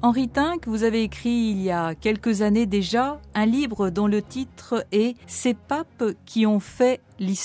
Henri Tinck, vous avez écrit il y a quelques années déjà un livre dont le titre est « Ces papes qui ont fait l'histoire ».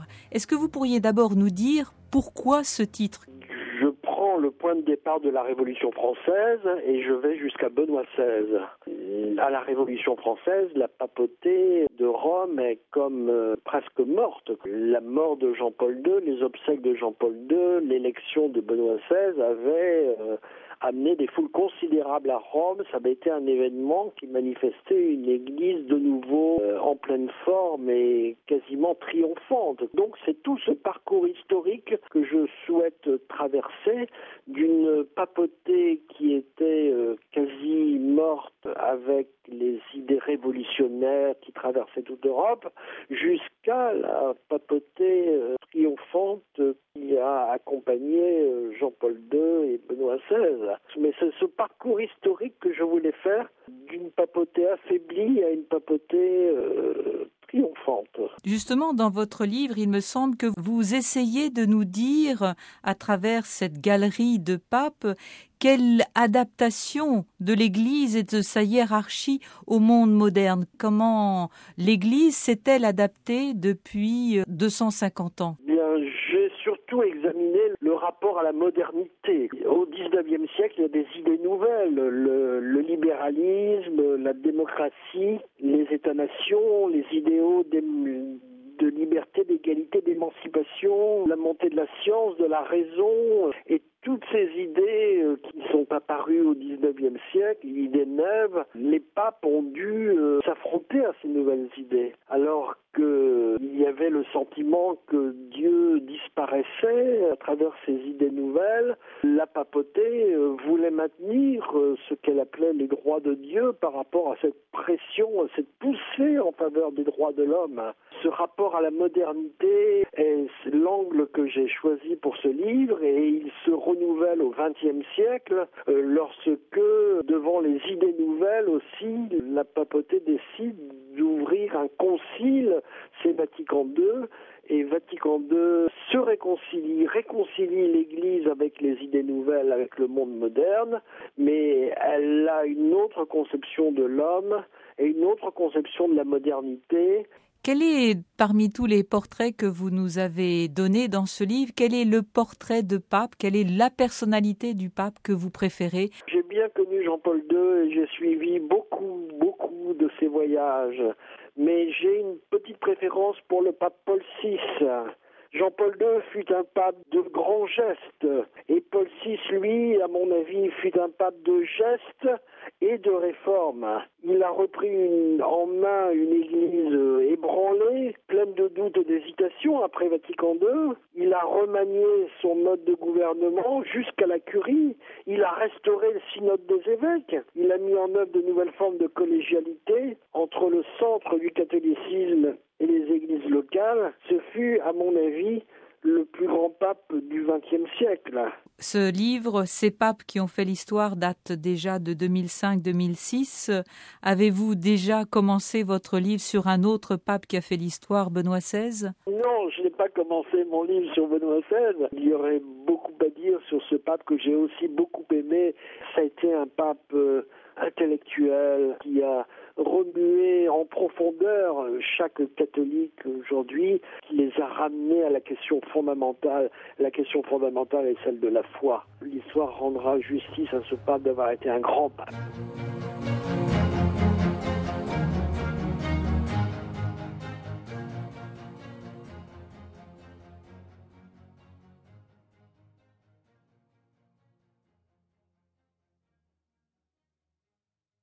Est-ce que vous pourriez d'abord nous dire pourquoi ce titre ? Je prends le point de départ de la Révolution française et je vais jusqu'à Benoît XVI. À la Révolution française, la papauté de Rome est comme presque morte. La mort de Jean-Paul II, les obsèques de Jean-Paul II, l'élection de Benoît XVI avaient amené des foules considérables à Rome. Ça avait été un événement qui manifestait une église de nouveau en pleine forme et quasiment triomphante. Donc c'est tout ce parcours historique que je souhaite traverser, d'une papauté qui était quasi morte avec les idées révolutionnaires qui traversaient toute l'Europe, jusqu'à la papauté triomphante qui a accompagné Jean-Paul II et Benoît XVI. Mais c'est ce parcours historique que je voulais faire, d'une papauté affaiblie à une papauté triomphante. Justement, dans votre livre, il me semble que vous essayez de nous dire, à travers cette galerie de papes, quelle adaptation de l'Église et de sa hiérarchie au monde moderne. Comment l'Église s'est-elle adaptée depuis 250 ans ? Bien, j'ai surtout examiné le rapport à la modernité. Au XIXe siècle, il y a des idées nouvelles, le libéralisme, la démocratie, les États-nations, les idéaux de liberté, d'égalité, d'émancipation, la montée de la science, de la raison, et toutes ces idées qui sont apparues au XIXe siècle, idées neuves, les papes ont dû s'affronter à ces nouvelles idées. Alors qu'il y avait le sentiment que Dieu disparaissait à travers ces idées nouvelles, la papauté voulait maintenir ce qu'elle appelait les droits de Dieu par rapport à cette pression, à cette poussée en faveur des droits de l'homme. Ce rapport à la modernité est l'angle que j'ai choisi pour ce livre et il se renouvelle au XXe siècle lorsque, devant les idées nouvelles aussi, la papauté décide d'ouvrir un concile, c'est Vatican II, et Vatican II se réconcilie l'Église avec les idées nouvelles, avec le monde moderne, mais elle a une autre conception de l'homme et une autre conception de la modernité. Quel est, parmi tous les portraits que vous nous avez donnés dans ce livre, quel est le portrait de pape, quelle est la personnalité du pape que vous préférez ? J'ai bien connu Jean-Paul II et j'ai suivi beaucoup de ses voyages, mais j'ai une petite préférence pour le pape Paul VI. Jean-Paul II fut un pape de grands gestes et Paul VI, lui, à mon avis, fut un pape de gestes et de réformes. Il a repris en main une église ébranlée, pleine de doutes et d'hésitations après Vatican II. Il a remanié son mode de gouvernement jusqu'à la curie. Il a restauré le synode des évêques. Il a mis en œuvre de nouvelles formes de collégialité entre le centre du catholicisme et les églises locales. Ce fut, à mon avis, le plus grand pape du XXe siècle. Ce livre, Ces papes qui ont fait l'histoire, date déjà de 2005-2006. Avez-vous déjà commencé votre livre sur un autre pape qui a fait l'histoire, Benoît XVI ? Non, je n'ai pas commencé mon livre sur Benoît XVI. Il y aurait beaucoup à dire sur ce pape que j'ai aussi beaucoup aimé. Ça a été un pape intellectuel qui a remué en profondeur chaque catholique aujourd'hui, qui les a ramenés à la question fondamentale. La question fondamentale est celle de la foi. L'histoire rendra justice à ce pape d'avoir été un grand pape.